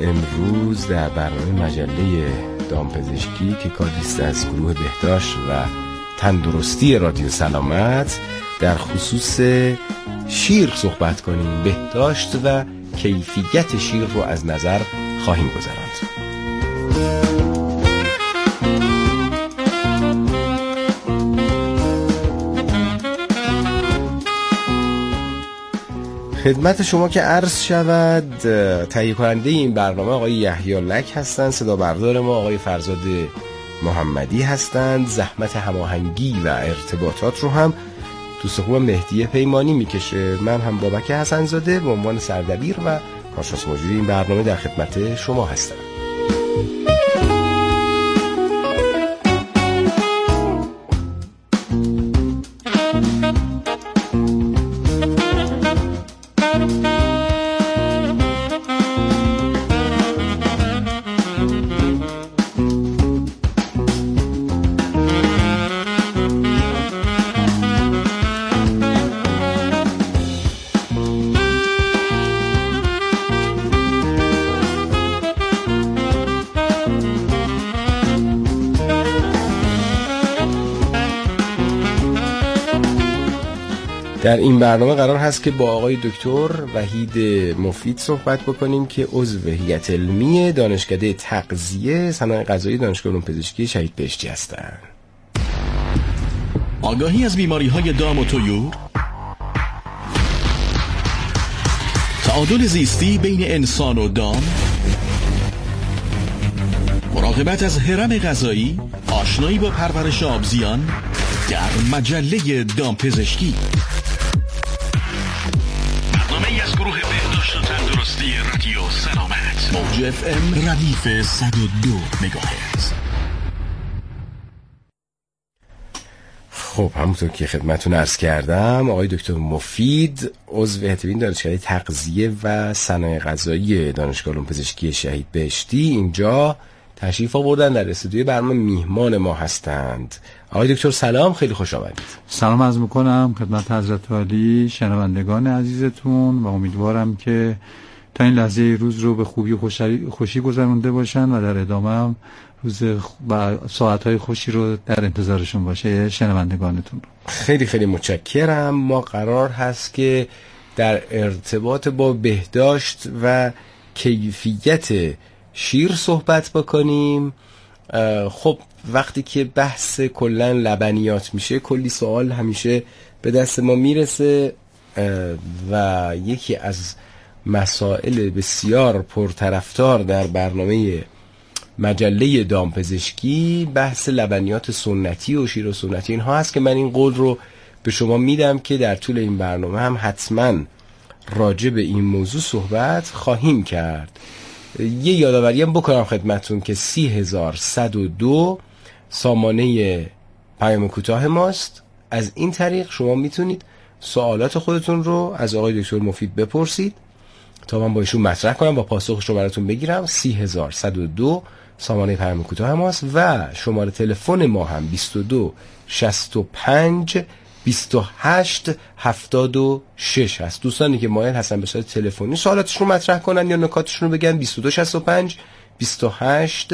امروز در برنامه مجله دامپزشکی که کاریست از گروه بهداشت و تندرستی رادیو سلامت در خصوص شیر صحبت کنیم. بهداشت و کیفیت شیر رو از نظر خواهیم گذراند. خدمت شما که عرض شود تهیه کننده این برنامه آقای یحیی لک هستند، صدا بردار ما آقای فرزاد محمدی هستند. زحمت هماهنگی و ارتباطات رو هم دوست خوبم مهدی پیمانی میکشه. من هم بابک حسن‌زاده به عنوان سردبیر و کارشناس مجری این برنامه در خدمت شما هستم. در این برنامه قرار هست که با آقای دکتر وحید مفید صحبت بکنیم که عضو هیئت علمی دانشکده تغذیه صنایع غذایی دانشگاه علوم پزشکی شهید بهشتی هستند. آگاهی از بیماری‌های دام و طیور، تعادل زیستی بین انسان و دام، مراقبت از هرم غذایی، آشنایی با پرورش آبزیان در مجله دامپزشکی. برنامه‌ای از گروه بهداشت و تندرستی رادیو سلامت، موج FM ردیف 102 مگاهرتز. خب همونطور که خدمتون عرض کردم آقای دکتر مفید عضو هیئت علمی دانشکده تغذیه و صنایع غذایی دانشگاه علوم پزشکی شهید بهشتی اینجا تشریف آوردن، در استودیوی برنامه میهمان ما هستند. آقای دکتر سلام، خیلی خوش آمدید. سلام عرض میکنم خدمت حضرت عالی، شنوندگان عزیزتون و امیدوارم که تا این لحظه روز رو به خوبی و خوشی گذرونده باشن و در ادامه هم روز و ساعتهای خوشی رو در انتظارشون باشه شنوندگانتون. خیلی خیلی متشکرم. ما قرار هست که در ارتباط با بهداشت و کیفیت شیر صحبت بکنیم. خب وقتی که بحث کلن لبنیات میشه کلی سوال همیشه به دست ما میرسه و یکی از مسائل بسیار پرطرفدار در برنامه مجله دامپزشکی بحث لبنیات سنتی و شیر سنتی اینها هست که من این قول رو به شما میدم که در طول این برنامه هم حتما راجع به این موضوع صحبت خواهیم کرد. یه یادآوری هم بکنم خدمتون که 30102 سامانه پیام کوتاه ماست. از این طریق شما میتونید سوالات خودتون رو از آقای دکتر مفید بپرسید تا من با ایشون مطرح کنم و پاسخش رو براتون بگیرم. 30102 سامانه پیام کوتاه ماست و شماره تلفن ما هم 22 65 28 76 هست. دوستانی که مایل هستن به صورت تلفنی سوالاتشون رو مطرح کنن یا نکاتشون رو بگن 22 65 28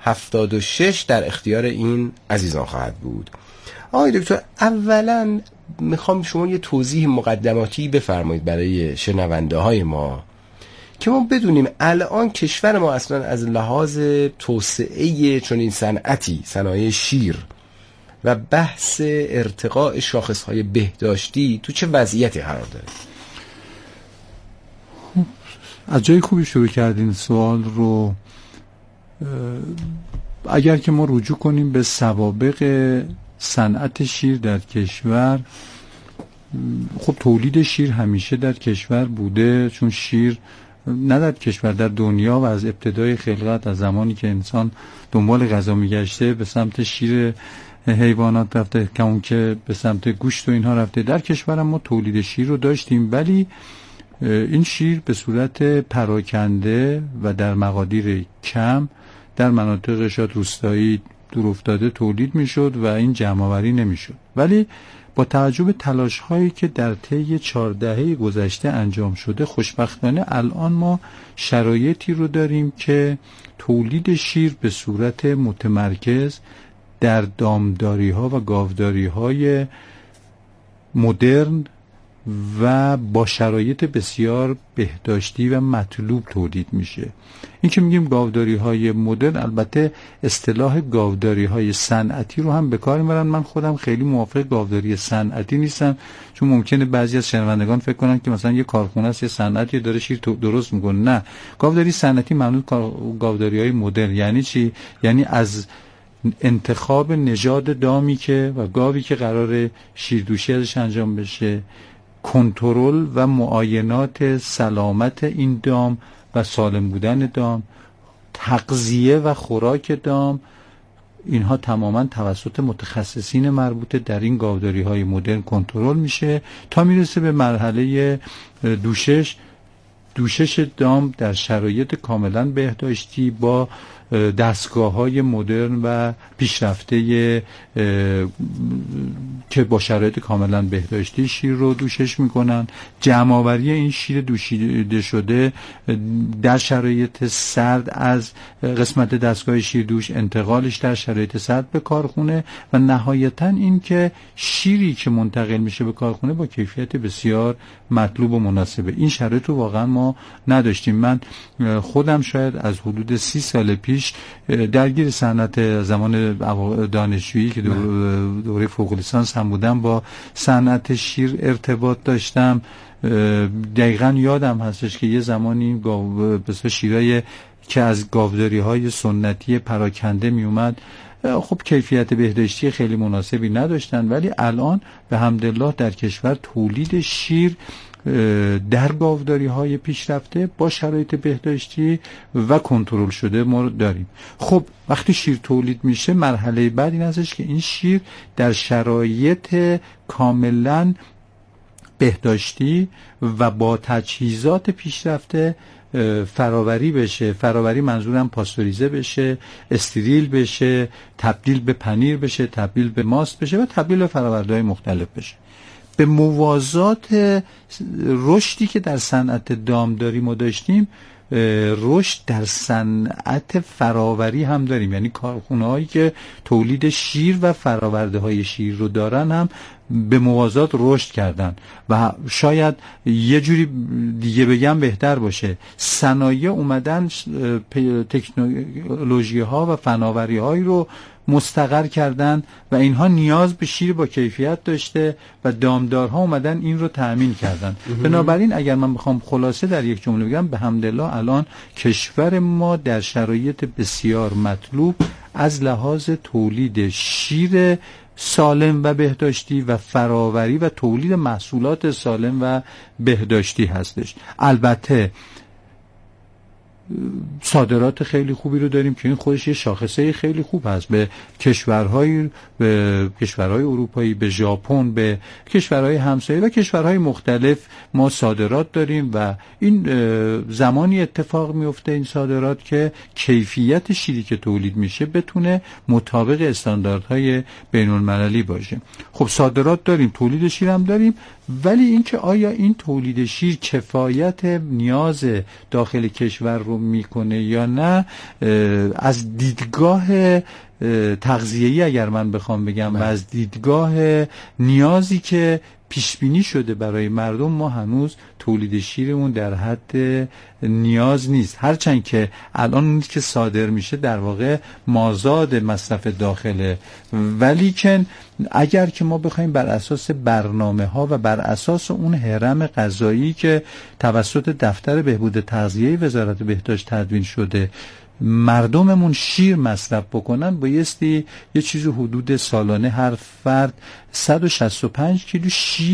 76 در اختیار این عزیزان خواهد بود. آقای دکتر اولا میخوام شما یه توضیح مقدماتی بفرمایید برای شنونده های ما که ما بدونیم الان کشور ما اصلا از لحاظ توسعه چنین صنعتی صنایع شیر و بحث ارتقاء شاخصهای بهداشتی تو چه وضعیتی قرار داره؟ از جای خوبی شروع کردین سوال رو. اگر که ما رجوع کنیم به سوابق صنعت شیر در کشور، خب تولید شیر همیشه در کشور بوده، چون شیر نه در کشور در دنیا و از ابتدای خلقت، از زمانی که انسان دنبال غذا میگشته به سمت شیر حیوانات رفته که اون که به سمت گوشت و اینها رفته. در کشورم ما تولید شیر رو داشتیم، ولی این شیر به صورت پراکنده و در مقادیر کم در مناطق شاید روستایی دور افتاده تولید میشد و این جمع آوری نمیشد. ولی با توجه به تلاش هایی که در طی 4 دهه گذشته انجام شده، خوشبختانه الان ما شرایطی رو داریم که تولید شیر به صورت متمرکز در دامداری ها و گاوداری های مدرن و با شرایط بسیار بهداشتی و مطلوب تولید میشه. این که میگیم گاوداری های مدرن، البته اصطلاح گاوداری های صنعتی رو هم به کار میبرن. من خودم خیلی موافق گاوداری صنعتی نیستم، چون ممکنه بعضی از شنوندگان فکر کنن که مثلا یه کارخونه است، یه صنعتی داره شیر درست میکنه. نه، گاوداری صنعتی معنی گاوداری های مدرن یعنی چی؟ یعنی از انتخاب نژاد دامی که و گاوی که قرار شیردوشی ازش انجام بشه، کنترل و معاینات سلامت این دام و سالم بودن دام، تغذیه و خوراک دام، اینها تماما توسط متخصصین مربوطه در این گاوداری های مدرن کنترل میشه تا میرسه به مرحله دوشش دام در شرایط کاملا بهداشتی با دستگاه‌های مدرن و پیشرفته که با شرایط کاملا بهداشتی شیر رو دوشش میکنن. جمع‌آوری این شیر دوشیده شده در شرایط سرد از قسمت دستگاه شیردوش، انتقالش در شرایط سرد به کارخونه و نهایتاً این که شیری که منتقل میشه به کارخونه با کیفیت بسیار مطلوب و مناسبه. این شرایط رو واقعا ما نداشتیم. من خودم شاید از حدود 30 سال پیش درگیر صنعت زمان دانشجویی که دوره فوق لیسانس هم بودم با صنعت شیر ارتباط داشتم. دقیقاً یادم هستش که یه زمانی بسیار شیرای که از گاوداری های سنتی پراکنده می اومد خب کیفیت بهداشتی خیلی مناسبی نداشتن، ولی الان به حمدالله در کشور تولید شیر در گاوداری های پیشرفته با شرایط بهداشتی و کنترل شده ما داریم. خب وقتی شیر تولید میشه، مرحله بعد این هستش که این شیر در شرایط کاملا بهداشتی و با تجهیزات پیشرفته فراوری بشه. فراوری منظورم پاستوریزه بشه، استریل بشه، تبدیل به پنیر بشه، تبدیل به ماست بشه و تبدیل به فرآورده‌های مختلف بشه. به موازات رشدی که در صنعت دامداری ما داشتیم، رشد در صنعت فراوری هم داریم. یعنی کارخونه‌هایی که تولید شیر و فراورده‌های شیر رو دارن هم به موازات رشد کردن و شاید یه جوری دیگه بگم بهتر باشه، صنایع اومدن تکنولوژی ها و فناوری هایی رو مستقر کردن و اینها نیاز به شیر با کیفیت داشته و دامدارها اومدن این رو تأمین کردن. بنابراین اگر من بخوام خلاصه در یک جمله بگم، به حمدالله الان کشور ما در شرایط بسیار مطلوب از لحاظ تولید شیر سالم و بهداشتی و فراوری و تولید محصولات سالم و بهداشتی هستش. البته صادرات خیلی خوبی رو داریم که این خودش یه شاخصه خیلی خوب هست به کشورهای اروپایی، به ژاپن، به کشورهای همسایه و کشورهای مختلف ما صادرات داریم و این زمانی اتفاق میفته این صادرات که کیفیت شیری که تولید میشه بتونه مطابق استانداردهای بین‌المللی باشه. خب صادرات داریم، تولید شیر هم داریم، ولی اینکه آیا این تولید شیر کفایت نیاز داخل کشور رو میکنه یا نه، از دیدگاه تغذیه‌ای اگر من بخوام بگم و از دیدگاه نیازی که پیش بینی شده برای مردم، ما هنوز تولید شیرمون در حد نیاز نیست. هرچند که الان اون که صادر میشه در واقع مازاد مصرف داخله، ولی که اگر که ما بخوایم بر اساس برنامه ها و بر اساس اون هرم غذایی که توسط دفتر بهبود تغذیه وزارت بهداشت تدوین شده مردممون شیر مصرف بکنن، بایستی یه چیز حدود سالانه هر فرد 165 کیلو شیر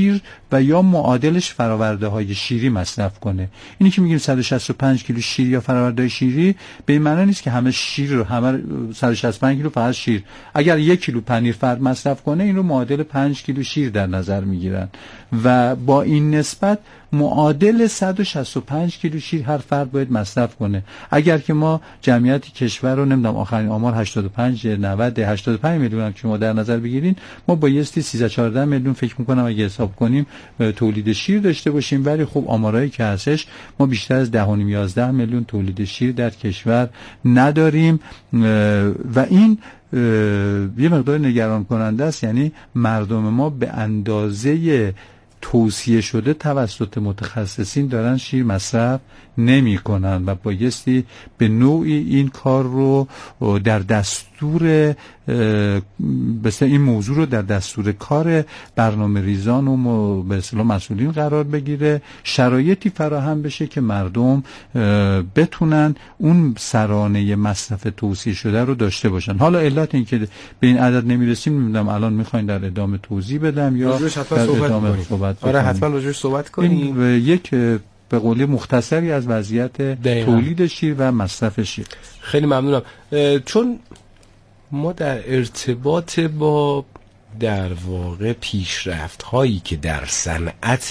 و یا معادلش فراورده های شیری مصرف کنه. اینی که میگیم 165 کیلو شیر یا فراورده های شیری به این معنی نیست که همه شیر رو، همه 165 کیلو فقط شیر. اگر 1 کیلو پنیر فرد مصرف کنه این رو معادل 5 کیلو شیر در نظر میگیرن و با این نسبت معادل 165 کیلو شیر هر فرد باید مصرف کنه. اگر که ما جمعیت کشور رو نمیدونم آخرین آمار 85 90 85 میلیون هم که ما در نظر بگیرین، ما بایستی 13 14 میلیون فکر میکنم اگه حساب کنیم تولید شیر داشته باشیم، ولی خب آمارایی که هستش ما بیشتر از 10.5 11 میلیون تولید شیر در کشور نداریم و این یه مقدار نگران کننده است. یعنی مردم ما به اندازه توصیه شده توسط متخصصین دارن شیر مصرف نمی کنن و بایستی به نوعی این کار رو در دستور مثلا این موضوع رو در دستور کار برنامه ریزان و به اصطلاح مسئولین قرار بگیره، شرایطی فراهم بشه که مردم بتونن اون سرانه مصرف توصیه شده رو داشته باشن. حالا علت این که به این عدد نمیرسیم نمیدونم الان میخواین در ادامه توضیح بدم یا در ادامه صحبت آره حتما راجعش صحبت کنیم. یک به قولی مختصری از وضعیت تولید شیر و مصرف شیر. خیلی ممنونم. چون ما در ارتباط با در واقع پیشرفت هایی که در صنعت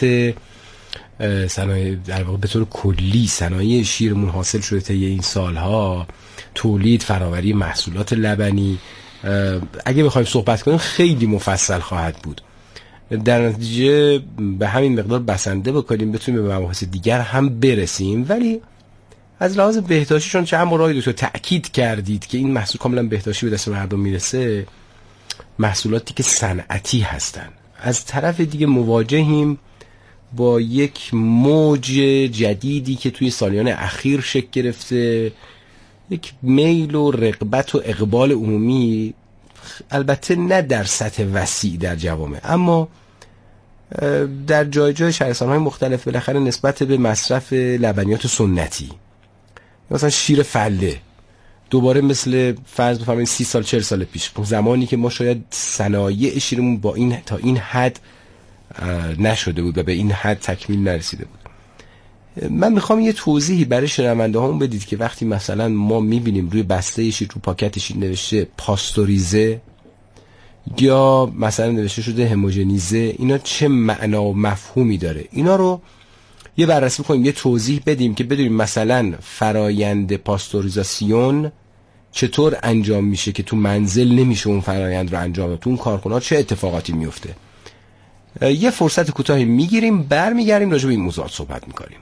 در واقع به طور کلی صنایع شیرمون حاصل شده طی این سالها، تولید، فراوری محصولات لبنی، اگه بخوایم صحبت کنیم خیلی مفصل خواهد بود. در نتیجه به همین مقدار بسنده بکنیم بتونیم به مباحث دیگر هم برسیم. ولی از لحاظ بهداشتی چون چند بار دکتر تأکید کردید که این محصول کاملا بهداشتی به دست مردم میرسه، محصولاتی که صنعتی هستن، از طرف دیگه مواجهیم با یک موج جدیدی که توی سالیان اخیر شکل گرفته، یک میل و رغبت و اقبال عمومی، البته نه در سطح وسیع در جوامع، اما در جای جای شهرستان‌های مختلف بالاخره نسبت به مصرف لبنیات سنتی، مثلا شیر فله، دوباره مثل فرض بفرمایید 30 سال 40 سال پیش، زمانی که ما شاید صنایع شیرمون با این تا این حد نشده بود و به این حد تکمیل نرسیده بود. من میخوام یه توضیحی برای شنونده هامون بدید که وقتی مثلا ما میبینیم روی بسته شیر، رو پاکت شیر نوشته پاستوریزه یا مثلا نوشته شده هموژنیزه، اینا چه معنا و مفهومی داره؟ اینا رو یه بررسی کنیم، یه توضیح بدیم که بدونیم مثلا فرایند پاستوریزاسیون چطور انجام میشه که تو منزل نمیشه اون فرایند رو انجام داد، تو اون کارخونه چه اتفاقاتی میفته. یه فرصت کوتاهی میگیریم، برمیگردیم راجع به این موضوعات صحبت میکنیم.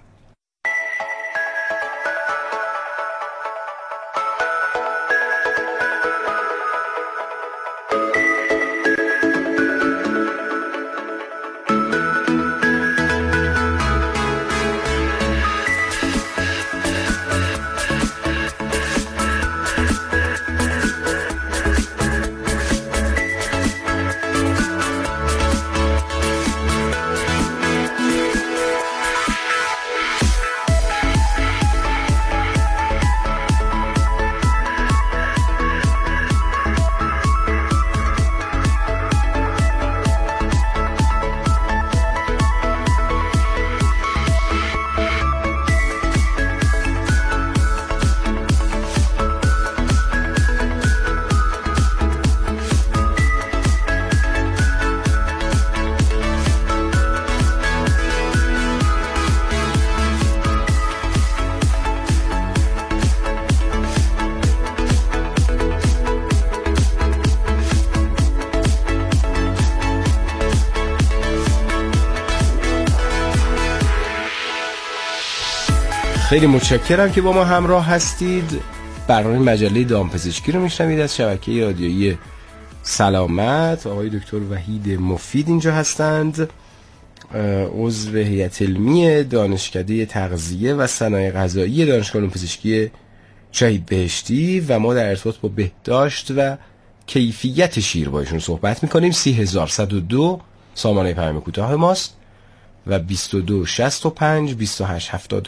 خیلی متشکرم که با ما همراه هستید. برنامه مجله دامپزشکی رو میشنوید از شبکه رادیویی سلامت. آقای دکتر وحید مفید اینجا هستند، عضو هیئت علمی دانشکده تغذیه و صنایع غذایی دانشگاه علوم پزشکی شهید بهشتی و ما در ارتباط با بهداشت و کیفیت شیر با ایشون صحبت میکنیم. 30102 سامانه پیام کوتاه ماست و 2265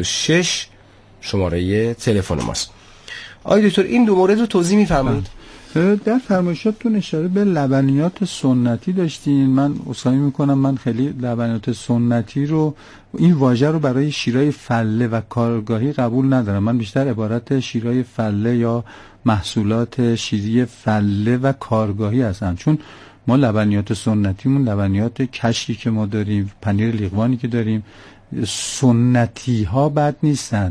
2876 شماره تلفن ماست. آقای دکتر این دو مورد رو توضیح میفرمایید؟ در فرمایشاتتون اشاره به لبنیات سنتی داشتین. من عذرخواهی میکنم، من خیلی لبنیات سنتی رو، این واژه رو برای شیرای فله و کارگاهی قبول ندارم. من بیشتر عبارت شیرای فله یا محصولات شیری فله و کارگاهی هستن، چون ما لبنیات سنتیمون لبنیات کشکی که ما داریم، پنیر لیقوانی که داریم، سنتی ها بد نیستن،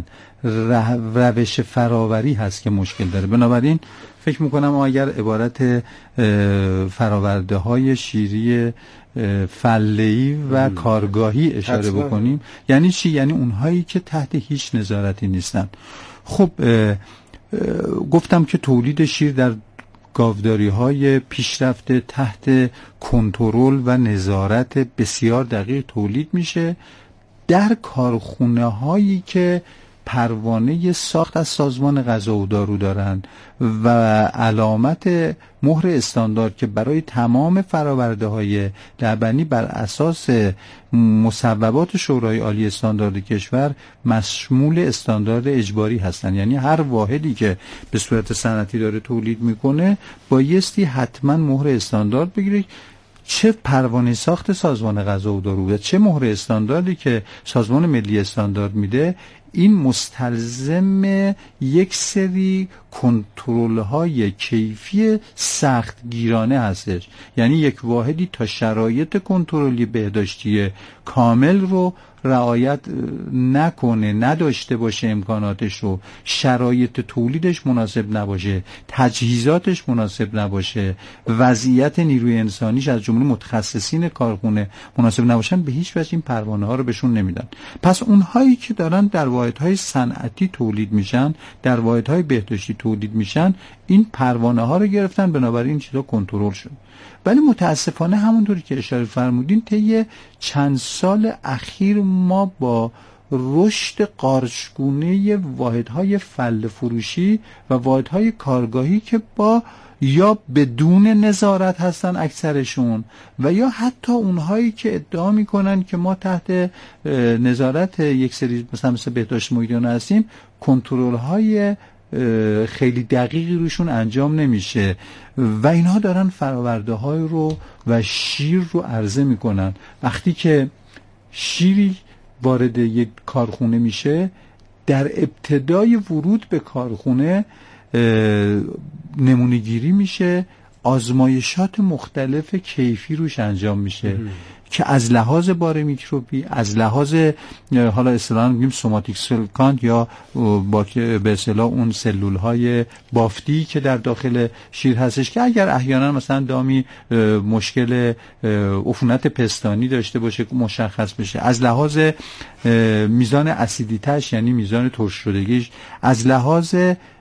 روش فراوری هست که مشکل داره. بنابراین فکر میکنم اگر عبارت فراورده های شیری فله‌ای و کارگاهی اشاره بکنیم، یعنی چی؟ یعنی اونهایی که تحت هیچ نظارتی نیستن. خب گفتم که تولید شیر در گاوداری های پیشرفته تحت کنترل و نظارت بسیار دقیق تولید میشه در کارخونه هایی که پروانه ساخت از سازمان غذا و دارو دارند و علامت مهر استاندارد که برای تمام فراورده های لبنی بر اساس مصوبات شورای عالی استاندارد کشور مشمول استاندارد اجباری هستند. یعنی هر واحدی که به صورت صنعتی داره تولید میکنه بایستی حتما مهر استاندارد بگیره، چه پروانه ساخت سازمان غذا و دارو و چه مهر استانداردی که سازمان ملی استاندارد میده. این مستلزم یک سری کنترل‌های کیفی سخت گیرانه هستش. یعنی یک واحدی تا شرایط کنترلی بهداشتی کامل رو رعایت نکنه، نداشته باشه، امکاناتش رو، شرایط تولیدش مناسب نباشه، تجهیزاتش مناسب نباشه، وضعیت نیروی انسانیش از جمله متخصصین کارخونه مناسب نباشن، به هیچ وجه این پروانه ها رو بهشون نمیدن. پس اونهایی که دارن در واحدهای صنعتی تولید میشن، در واحدهای بهداشتی تولید میشن، این پروانه ها رو گرفتن، بنابراین این چیزا کنترل شد. ولی متاسفانه همونطوری که اشاره فرمودین طی چند سال اخیر ما با رشد قارچگونه واحدهای فله فروشی و واحدهای کارگاهی که با یا بدون نظارت هستن اکثرشون و یا حتی اونهایی که ادعا میکنن که ما تحت نظارت یک سری مثل بهداشت محیطیانه هستیم، کنترل های خیلی دقیقی روشون انجام نمیشه و اینها دارن فراورده های رو و شیر رو عرضه میکنن. وقتی که شیری وارد یک کارخونه میشه، در ابتدای ورود به کارخونه نمونه گیری میشه، آزمایشات مختلف کیفی روش انجام میشه که از لحاظ بار میکروبی، از لحاظ حالا اصطلاحاً میگیم سوماتیک سلکانت یا به اصطلاح اون سلول های بافتی که در داخل شیر هستش که اگر احیانا مثلا دامی مشکل عفونت پستانی داشته باشه مشخص بشه، از لحاظ میزان اسیدیتش یعنی میزان ترش شدگیش، از لحاظ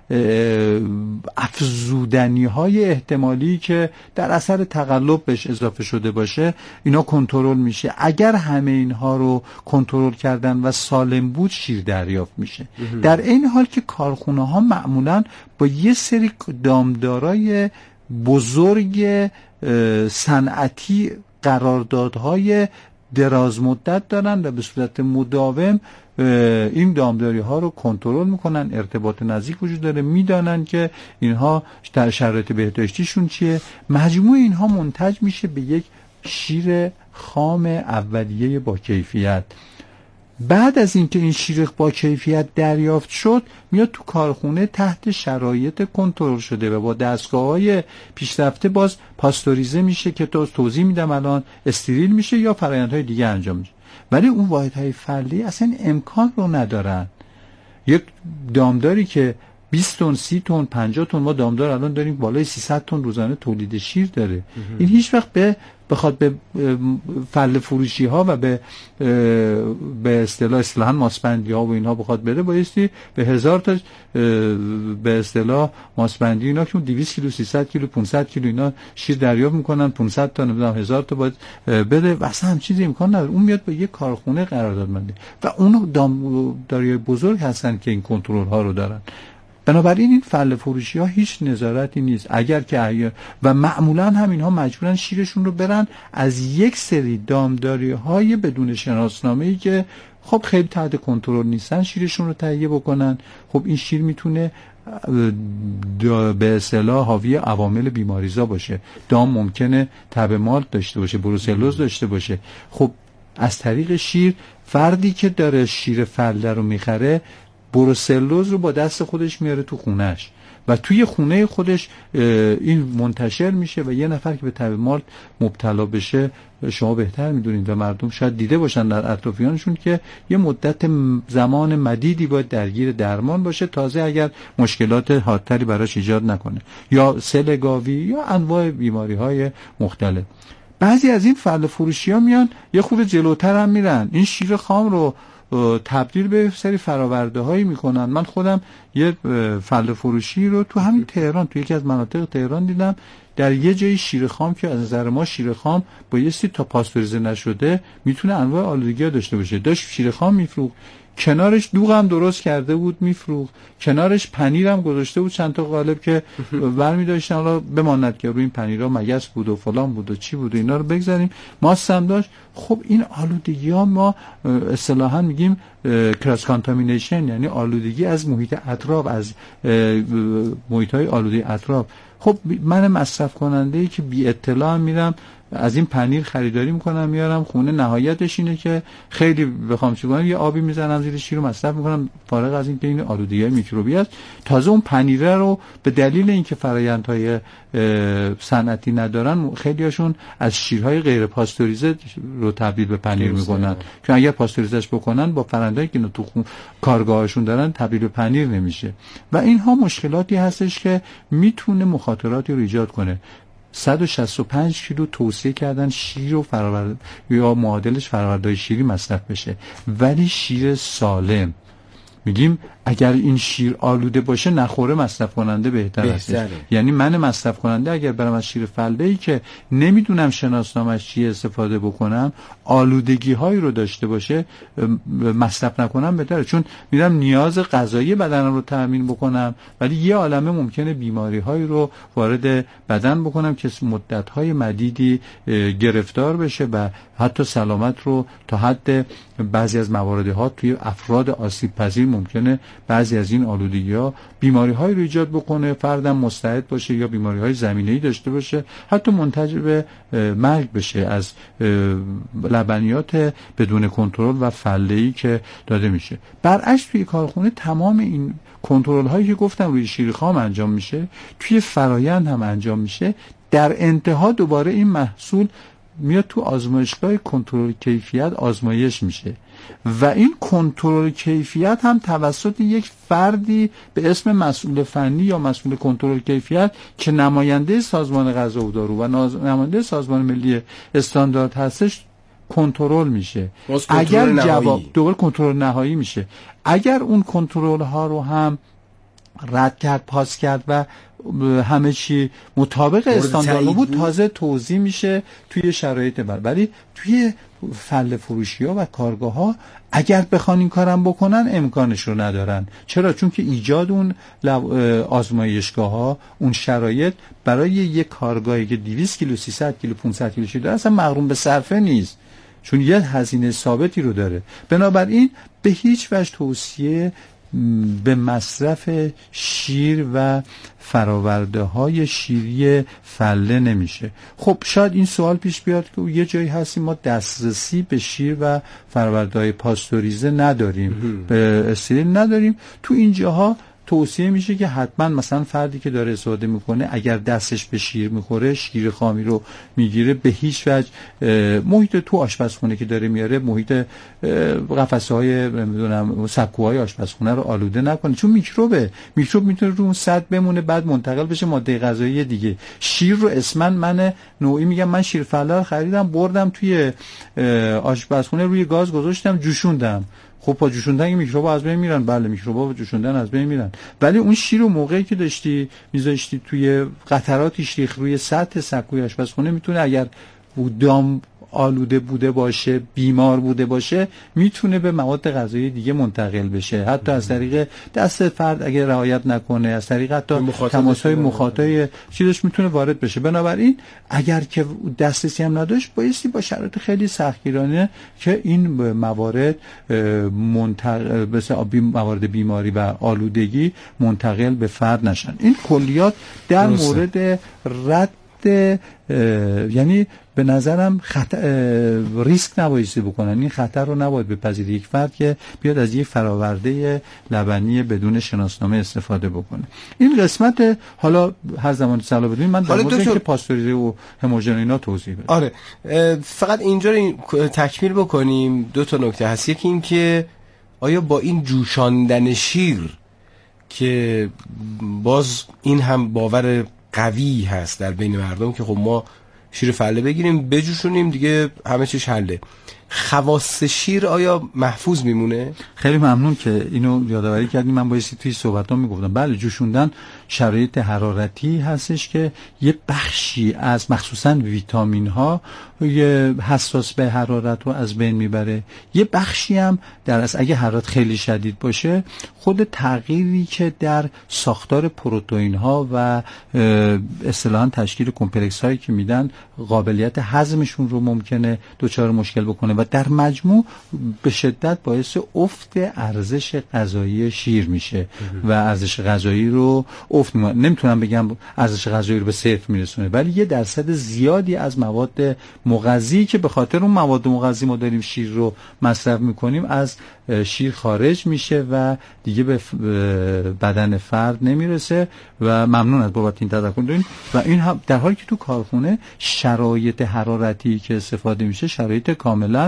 افزودنی های احتمالی که در اثر تقلب بهش اضافه شده باشه، اینا کنترل میشه. اگر همه اینها رو کنترل کردن و سالم بود، شیر دریافت میشه. در این حال که کارخونه ها معمولا با یه سری دامدارای بزرگ صنعتی قراردادهای دراز مدت دارن و به صورت مداوم این دامداری ها رو کنترل میکنن، ارتباط نزدیک وجود داره، میدانن که اینها در شرایط بهداشتیشون چیه. مجموع اینها منتج میشه به یک شیر خام اولیه با کیفیت. بعد از اینکه این شیر با کیفیت دریافت شد، میاد تو کارخونه تحت شرایط کنترل شده و با دستگاه‌های پیشرفته باز پاستوریزه میشه که توضیح میدم الان، استریل میشه یا فرآیندهای دیگه انجام میشه. ولی اون واحدهای فردی اصلا امکان رو ندارن. یک دامداری که 20 تن 30 تن 50 تن، ما دامدار الان داریم بالای 300 تن روزانه تولید شیر داره، این هیچ وقت بخواد به فله فروشی ها و به اصطلاح ماسپندی ها و اینها بخواد بده، بایستی به 1000 تا به اصطلاح ماسپندی اینا که 200 کیلو 300 کیلو 500 کیلو اینا شیر دریافت میکنن، 500 تا نمیدونم 1000 تا باید بده، واسه هم چیزی امکان نداره. اون میاد با یه کارخونه قرارداد بنده و اون دامداری بزرگ هستن که این کنترل ها رو دارن. بنابراین این فله فروشی ها هیچ نظارتی نیست. اگر که و معمولا هم اینها مجبورن شیرشون رو برن از یک سری دامداری های بدون شناسنامه‌ای که خب خیلی تحت کنترل نیستن شیرشون رو تهیه بکنن. خب این شیر میتونه به اصطلاح حاوی عوامل بیماریزا باشه. دام ممکنه تب مالت داشته باشه، بروسلوز داشته باشه. خب از طریق شیر فردی که داره شیر فله رو میخره بروسلوز رو با دست خودش میاره تو خونش و توی خونه خودش این منتشر میشه و یه نفر که به تب مالت مبتلا بشه، شما بهتر میدونید و مردم شاید دیده باشن در اطرافیانشون که یه مدت زمان مدیدی باید درگیر درمان باشه، تازه اگر مشکلات حادتری براش ایجاد نکنه، یا سل گاوی یا انواع بیماری های مختلف. بعضی از این فله فروشی ها میان یه خورده جلوتر هم میرن، این شیر خام رو تبدیل به سری فراورده هایی میکنن. من خودم یه فله فروشی رو تو همین تهران، تو یکی از مناطق تهران دیدم، در یه جای شیر خام که از نظر ما شیر خام بایستی تا پاستوریزه نشده میتونه انواع آلودگی ها داشته باشه، داشت شیر خام میفروخت، کنارش دوغ هم درست کرده بود میفروخت، کنارش پنیر هم گذاشته بود چند تا قالب که برمی داشتن، حالا بماند که روی این پنیرها مگس بود و فلان بود و چی بود و اینا رو بگذاریم، ماست هم داشت. خب این آلودگی ها ما اصطلاحاً میگیم کراس کانتامینیشن، یعنی آلودگی از محیط اطراف، از محیط های آلوده اطراف. خب من مصرف کننده ای که بی اطلاع میرم از این پنیر خریداری میکنم میارم خونه، نهایتش اینه که خیلی بخوام چه کنم یه آبی میزنم زیر شیر رو مصرف میکنم، فارغ از این که این آلودگی میکروبی است. تازه اون پنیره رو به دلیل اینکه فرآیندهای صنعتی ندارن، خیلیاشون از شیرهای غیر پاستوریزه رو تبدیل به پنیر میکنن که اگر پاستوریزش بکنن با فرآیندهایی که تو کارگاهشون دارن تبدیل به پنیر نمیشه و اینها مشکلاتی هستش که میتونه مخاطراتی رو ایجاد کنه. 165 کیلو توصیه کردن شیر و فراورده یا معادلش فرآورده‌های شیری مصرف بشه، ولی شیر سالم میگیم اگر این شیر آلوده باشه نخوره مصرف کننده بهتر است. یعنی من مصرف کننده اگر برم از شیر فله‌ای که نمیدونم شناسنامه‌اش چیه استفاده بکنم، آلودگی هایی رو داشته باشه مصرف نکنم بهتره، چون میرم نیاز غذایی بدنم رو تامین بکنم ولی یه عالمه ممکنه بیماری هایی رو وارد بدن بکنم که مدت های مدیدی گرفتار بشه و حتی سلامت رو تا حد بعضی از مواردها توی افراد آسیب پذیر ممکنه بعضی از این آلودگی‌ها بیماری‌های رو ایجاد بکنه، فردم مستعد باشه یا بیماری‌های زمینه‌ای داشته باشه، حتی منتج به مرگ بشه از لبنیات بدون کنترل و فله‌ای که داده میشه. برعکس توی کارخونه تمام این کنترل هایی که گفتم روی شیر خام انجام میشه، توی فرایند هم انجام میشه، در انتها دوباره این محصول میاد تو آزمایشگاه کنترل کیفیت آزمایش میشه و این کنترل کیفیت هم توسط یک فردی به اسم مسئول فنی یا مسئول کنترل کیفیت که نماینده سازمان غذا و دارو و نماینده سازمان ملی استاندارد هستش کنترل میشه. اگر جواب دوباره کنترل نهایی میشه، اگر اون کنترل ها رو هم رد کرد، پاس کرد و همه چی مطابق استاندارد بود، تازه توزیع میشه توی شرایط ولی توی فله فروشی ها و کارگاه ها اگر بخوان این کارم بکنن امکانش رو ندارن. چرا؟ چون که ایجاد اون آزمایشگاه ها، اون شرایط برای یک کارگاهی که 200 کیلو 300 کیلو 500 کیلو شده اصلا مغروم به صرفه نیست، چون یه هزینه ثابتی رو داره. بنابراین به هیچ وجه توصیه به مصرف شیر و فراورده های شیری فله نمیشه. خب شاید این سوال پیش بیاد که یه جایی هستیم ما دسترسی به شیر و فراورده های پاستوریزه نداریم، به استریل نداریم، تو این جاها توصیه میشه که حتما مثلا فردی که داره استفاده میکنه اگر دستش به شیر میخوره، شیر خامی رو میگیره، به هیچ وجه محیط تو آشپزخونه که داره میاره، محیط قفسه‌های نمیدونم سکوهای آشپزخونه رو آلوده نکنه، چون میکروب میتونه رو اون سطح بمونه بعد منتقل بشه ماده غذایی دیگه. شیر رو اسمن من نوعی میگم من شیر فله رو خریدم بردم توی آشپزخونه روی گاز گذاشتم جوشوندم، خب با جوشوندن این میکروبا از بین میرن، بله میکروبا با جوشوندن از بین میرن، ولی اون شیر رو موقعی که داشتی میذاشتی توی قطراتش ریخ روی سطح سکوی آشپزخونه میتونه اگر دام آلوده بوده باشه، بیمار بوده باشه، میتونه به مواد غذایی دیگه منتقل بشه، حتی از طریق دست فرد اگه رعایت نکنه، از طریق حتی تماس‌های مخاطای چیزش میتونه وارد بشه. بنابراین اگر که دسترسی هم نداشت، بایستی با شرایط خیلی سختگیرانه که این موارد موارد بیماری و آلودگی منتقل به فرد نشن. این کلیات در مورد رد یعنی به نظرم ریسک نبایستی بکنن، این خطر رو نباید بپذیره یک فرد که بیاد از یک فراورده لبنی بدون شناسنامه استفاده بکنه. این قسمت حالا هر زمان صلاح بدونید من در مورد اینکه پاستوریزه و هموژن اینا توضیح بدم. آره فقط اینجا رو تکمیل بکنیم. دو تا نکته هست. یکی این که آیا با این جوشاندن شیر که باز این هم باور قوی هست در بین مردم که خب ما شیر فله بگیریم بجوشونیم دیگه همه چیش حله، خواص شیر آیا محفوظ میمونه؟ خیلی ممنون که اینو یادآوری کردیم. من بایستی توی صحبتام میگفتم بله، جوشوندن شرایط حرارتی هستش که یه بخشی از مخصوصا ویتامین ها یه حساس به حرارت رو از بین میبره، یه بخشی هم در اصل اگه حرارت خیلی شدید باشه خود تغییری که در ساختار پروتئین ها و اصطلاحاً تشکیل کمپلکس هایی که میدن قابلیت هضمشون رو ممکنه دچار مشکل بکنه و در مجموع به شدت باعث افت ارزش غذایی شیر میشه و ارزش غذایی رو افت نمیتونم بگم ارزش غذایی رو به صفر میرسونه، ولی یه درصد زیادی از مواد مغذی که به خاطر اون مواد مغذی ما داریم شیر رو مصرف میکنیم از شیر خارج میشه و دیگه به بدن فرد نمیرسه و ممنون از بابت این تذکر دارین. و این هم در حالی که تو کارخونه شرایط حرارتی که استفاده میشه شرایط کاملا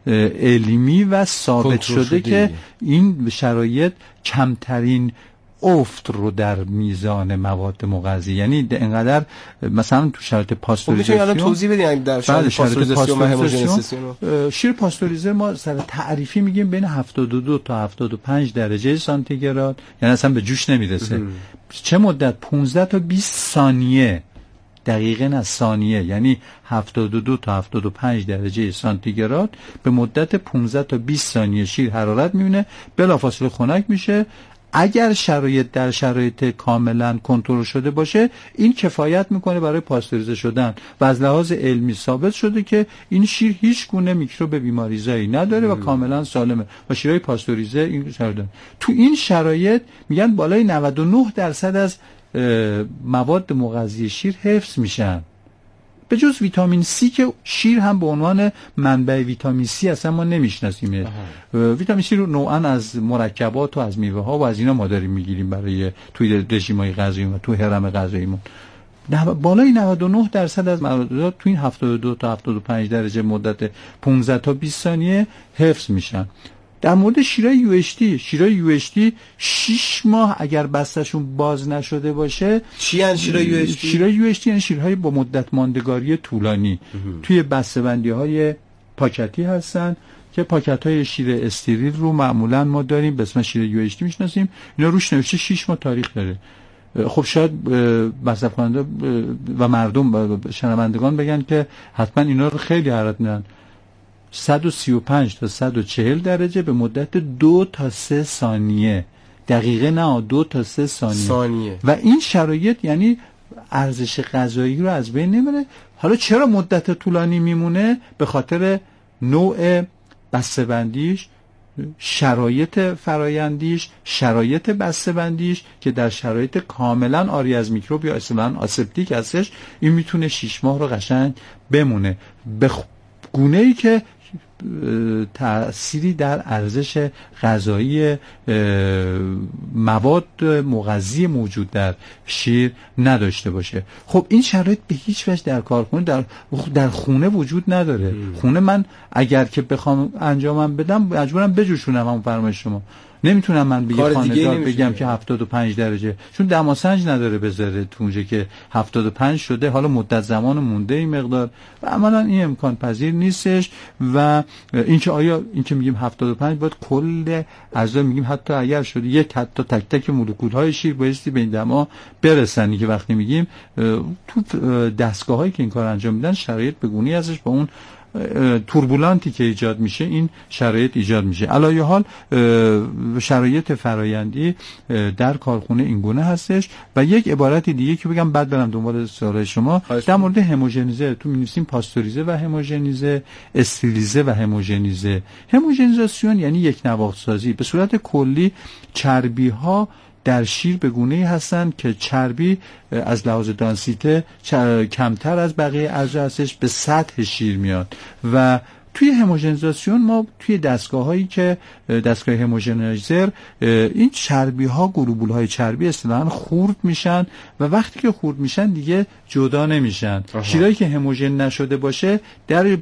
علمی و ثابت شده که این شرایط کمترین افت رو در میزان مواد مغذی، یعنی اینقدر مثلا تو شرایط پاستوریزاسیون الان توضیح بدین در شرایط پاستوریزاسیون و هموژنیسیون. شیر پاستوریزه ما سر تعریفی میگیم بین 72 تا 75 درجه سانتیگراد، یعنی اصلا به جوش نمیرسه. چه مدت؟ 15 تا 20 ثانیه، دقیقاً از ثانیه، یعنی 72 تا 75 درجه سانتیگراد به مدت 15 تا 20 ثانیه شیر حرارت میبینه، بلافاصله خنک میشه. اگر شرایط در شرایط کاملا کنترل شده باشه این کفایت میکنه برای پاستوریزه شدن و از لحاظ علمی ثابت شده که این شیر هیچ گونه میکروب بیماریزایی نداره و کاملا سالمه و شیرهای پاستوریزه این شرایط. تو این شرایط میگن بالای 99% از مواد مغذی شیر حفظ میشن، به جز ویتامین سی که شیر هم به عنوان منبع ویتامین سی اصلا ما نمیشناسیم. ویتامین سی رو نوعا از مرکبات و از میوه ها و از اینا ما داریم میگیریم برای توی رژیم‌های غذایی و تو هرم غذاییمون. بالای 99% از مواد تو این 72 تا 75 درجه مدت 15 تا 20 ثانیه حفظ میشن. در مورد شیرای شیرای UHT 6 ماه اگر بستشون باز نشده باشه. چی ان شیرای UHT؟ شیرای UHT یعنی شیرهای با مدت ماندگاری طولانی توی بسته‌بندی‌های پاکتی هستن که پاکت‌های شیر استریل رو معمولاً ما داریم به اسم شیر UHT میشناسیم. اینا روش نوشته 6 ماه تاریخ داره. خب شاید مصرف کننده و مردم و شنوندگان بگن که حتما اینا رو خیلی حرارت میدن. 135 تا 140 درجه به مدت 2 تا 3 ثانیه، دقیقه نه 2 تا 3 ثانیه. و این شرایط یعنی ارزش غذایی رو از بین نمیره. حالا چرا مدت طولانی میمونه؟ به خاطر نوع بسته‌بندیش، شرایط فرایندیش، شرایط بسته‌بندیش که در شرایط کاملا عاری از میکروب یا اصطلاحاً آسپتیک هستش. این میتونه 6 ماه رو قشنگ بمونه به گونه‌ای که تأثیری در ارزش غذایی مواد مغذی موجود در شیر نداشته باشه. خب این شرایط به هیچ وجه در کارخونه در خونه وجود نداره. خونه من اگر که بخوام انجامم بدم مجبورم بجوشونم همون فرمایش شما. نمیتونم من به یه خانه‌دار بگم که 75 درجه، چون دماسنج نداره بذاره تو اونجا که 75 شده، حالا مدت زمان مونده این مقدار و عملاً این امکان پذیر نیستش. و اینکه آیا اینکه میگیم 75 باید کل اعضا میگیم حتی اگر شده یک حتی تک تک مولکول‌های شیر بایستی به این دما برسن که وقتی میگیم تو دستگاه‌هایی که این کار انجام میدن شرایط به گونه‌ای ازش با اون توربولانتی که ایجاد میشه این شرایط ایجاد میشه. علایه حال شرایط فرایندی در کارخونه اینگونه هستش. و یک عبارت دیگه که بگم بعد برم دنبال سوال شما در مورد هموژنیزه، تو می‌نویسیم پاستوریزه و هموژنیزه، استریلیزه و هموژنیزه. هموژنیزاسیون یعنی یک نواخت سازی. به صورت کلی چربی ها در شیر به گونه‌ای هستند که چربی از لحاظ دانسیته کمتر از بقیه اجزا هستش، به سطح شیر میاد. و توی هموژنیزاسیون ما توی دستگاه‌هایی که دستگاه هموژنیزر این چربی‌ها، گلوبول‌های چربی اصطلاحاً خورد میشن و وقتی که خورد میشن دیگه جدا نمیشن. شیرایی که هموژن نشده باشه در